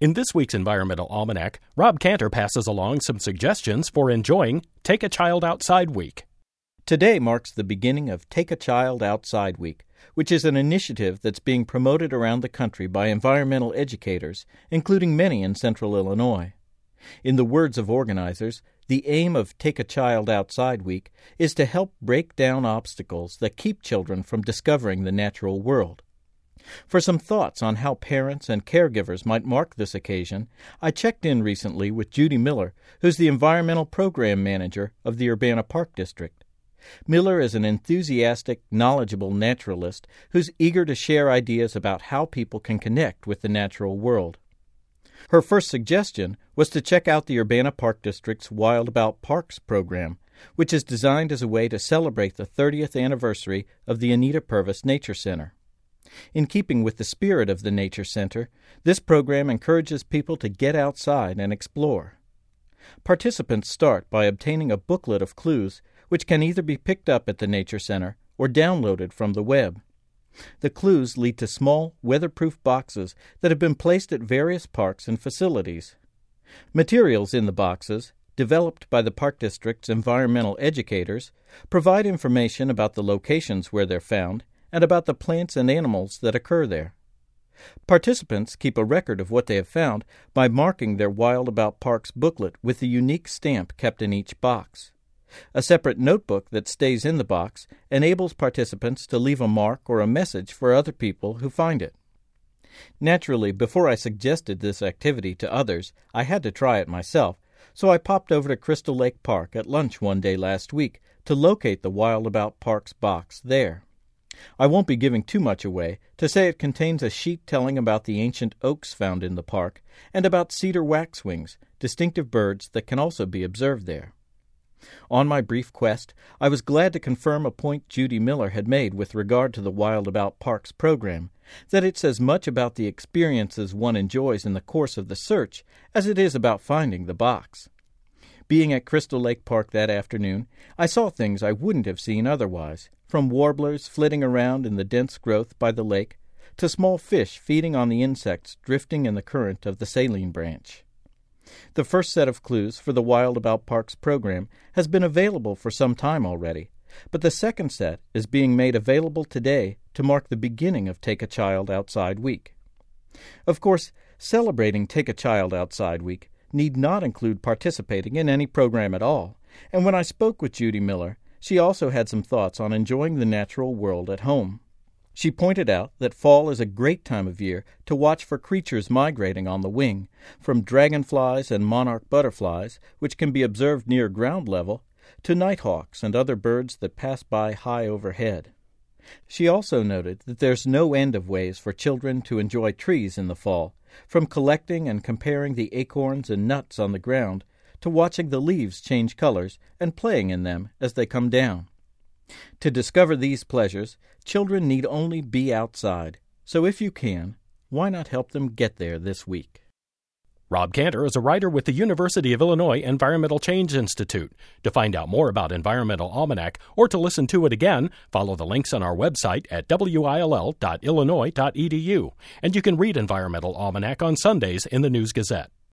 In this week's Environmental Almanac, Rob Cantor passes along some suggestions for enjoying Take a Child Outside Week. Today marks the beginning of Take a Child Outside Week, which is an initiative that's being promoted around the country by environmental educators, including many in Central Illinois. In the words of organizers, the aim of Take a Child Outside Week is to help break down obstacles that keep children from discovering the natural world. For some thoughts on how parents and caregivers might mark this occasion, I checked in recently with Judy Miller, who's the Environmental Program Manager of the Urbana Park District. Miller is an enthusiastic, knowledgeable naturalist who's eager to share ideas about how people can connect with the natural world. Her first suggestion was to check out the Urbana Park District's Wild About Parks program, which is designed as a way to celebrate the 30th anniversary of the Anita Purvis Nature Center. In keeping with the spirit of the Nature Center, this program encourages people to get outside and explore. Participants start by obtaining a booklet of clues, which can either be picked up at the Nature Center or downloaded from the web. The clues lead to small, weatherproof boxes that have been placed at various parks and facilities. Materials in the boxes, developed by the Park District's environmental educators, provide information about the locations where they're found and about the plants and animals that occur there. Participants keep a record of what they have found by marking their Wild About Parks booklet with the unique stamp kept in each box. A separate notebook that stays in the box enables participants to leave a mark or a message for other people who find it. Naturally, before I suggested this activity to others, I had to try it myself, so I popped over to Crystal Lake Park at lunch one day last week to locate the Wild About Parks box there. I won't be giving too much away to say it contains a sheet telling about the ancient oaks found in the park and about cedar waxwings, distinctive birds that can also be observed there. On my brief quest, I was glad to confirm a point Judy Miller had made with regard to the Wild About Parks program, that it's as much about the experiences one enjoys in the course of the search as it is about finding the box. Being at Crystal Lake Park that afternoon, I saw things I wouldn't have seen otherwise, from warblers flitting around in the dense growth by the lake to small fish feeding on the insects drifting in the current of the saline branch. The first set of clues for the Wild About Parks program has been available for some time already, but the second set is being made available today to mark the beginning of Take a Child Outside Week. Of course, celebrating Take a Child Outside Week need not include participating in any program at all, and when I spoke with Judy Miller, she also had some thoughts on enjoying the natural world at home. She pointed out that fall is a great time of year to watch for creatures migrating on the wing, from dragonflies and monarch butterflies, which can be observed near ground level, to nighthawks and other birds that pass by high overhead. She also noted that there's no end of ways for children to enjoy trees in the fall, from collecting and comparing the acorns and nuts on the ground to watching the leaves change colors and playing in them as they come down. To discover these pleasures, children need only be outside, so if you can, why not help them get there this week? Rob Cantor is a writer with the University of Illinois Environmental Change Institute. To find out more about Environmental Almanac or to listen to it again, follow the links on our website at will.illinois.edu. And you can read Environmental Almanac on Sundays in the News Gazette.